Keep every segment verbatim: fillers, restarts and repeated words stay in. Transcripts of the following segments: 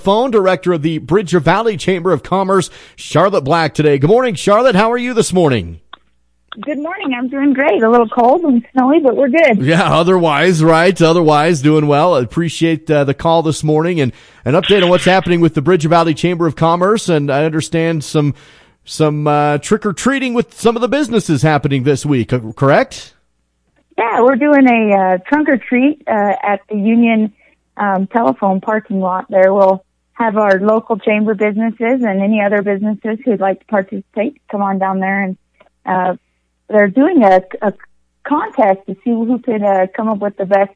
Phone director of the Bridger Valley Chamber of Commerce, Charlotte Black, today. Good morning, Charlotte. How are you this morning? Good morning. I'm doing great. A little cold and snowy, but we're good. Yeah, otherwise, right? Otherwise, doing well. I appreciate uh, the call this morning and an update on what's happening with the Bridger Valley Chamber of Commerce. And I understand some some uh, trick-or-treating with some of the businesses happening this week, correct? Yeah, we're doing a uh, trunk-or-treat uh, at the Union um, telephone parking lot there. We'll have our local chamber businesses and any other businesses who'd like to participate come on down there. And uh, they're doing a, a contest to see who could uh, come up with the best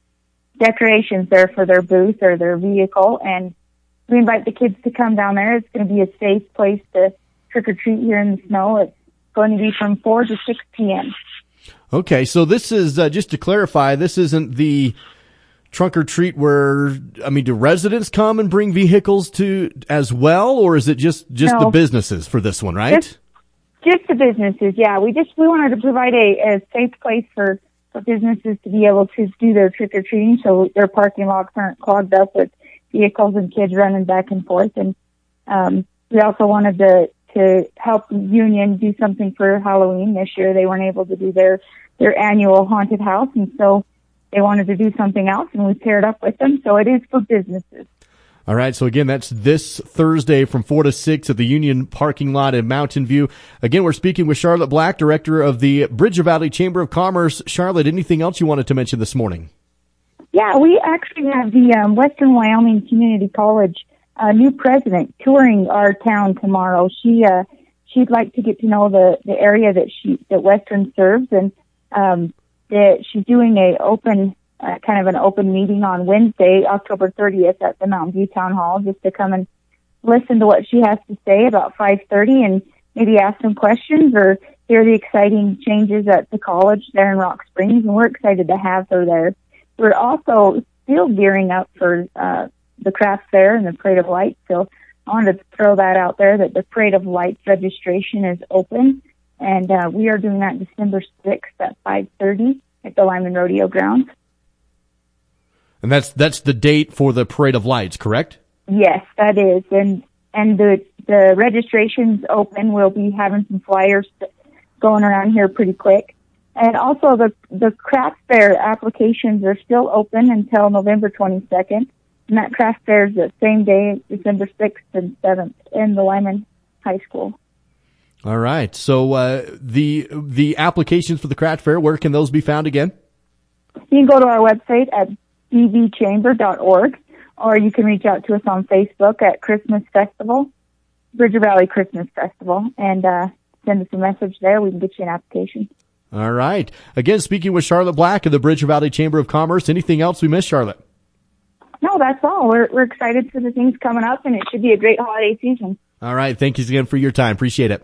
decorations there for their booth or their vehicle. And we invite the kids to come down there. It's going to be a safe place to trick-or-treat here in the snow. It's going to be from four to six p.m. Okay, so this is, uh, just to clarify, this isn't the trunk or treat where, I mean, do residents come and bring vehicles to as well, or is it just, just No. the businesses for this one, right? Just, just the businesses, yeah. We just, we wanted to provide a, a safe place for, for businesses to be able to do their trick-or-treating so their parking lots aren't clogged up with vehicles and kids running back and forth. And um, we also wanted to, to help Union do something for Halloween this year. They weren't able to do their, their annual haunted house, and so they wanted to do something else, and we paired up with them, so it is for businesses. All right, so again, that's this Thursday from four to six at the Union parking lot in Mountain View. Again, we're speaking with Charlotte Black, director of the Bridger Valley Chamber of Commerce. Charlotte, anything else you wanted to mention this morning? Yeah, we actually have the um, Western Wyoming Community College uh, new president touring our town tomorrow. She uh, she'd like to get to know the, the area that she that Western serves, and um, that she's doing a open, uh, kind of an open meeting on Wednesday, October thirtieth at the Mountain View Town Hall, just to come and listen to what she has to say about five thirty and maybe ask some questions or hear the exciting changes at the college there in Rock Springs. And we're excited to have her there. We're also still gearing up for, uh, the craft fair and the Parade of Lights. So I wanted to throw that out there that the Parade of Lights registration is open. And uh, we are doing that December sixth at five thirty at the Lyman Rodeo Grounds. And that's that's the date for the Parade of Lights, correct? Yes, that is. And and the the registration's open. We'll be having some flyers going around here pretty quick. And also the the craft fair applications are still open until November twenty-second. And that craft fair is the same day, December sixth and seventh in the Lyman High School. All right. So uh, the the applications for the craft fair, where can those be found again? You can go to our website at b v chamber dot org, or you can reach out to us on Facebook at Christmas Festival, Bridger Valley Christmas Festival, and uh, send us a message there. We can get you an application. All right. Again, speaking with Charlotte Black of the Bridger Valley Chamber of Commerce. Anything else we missed, Charlotte? No, that's all. We're we're excited for the things coming up, and it should be a great holiday season. All right. Thank you again for your time. Appreciate it.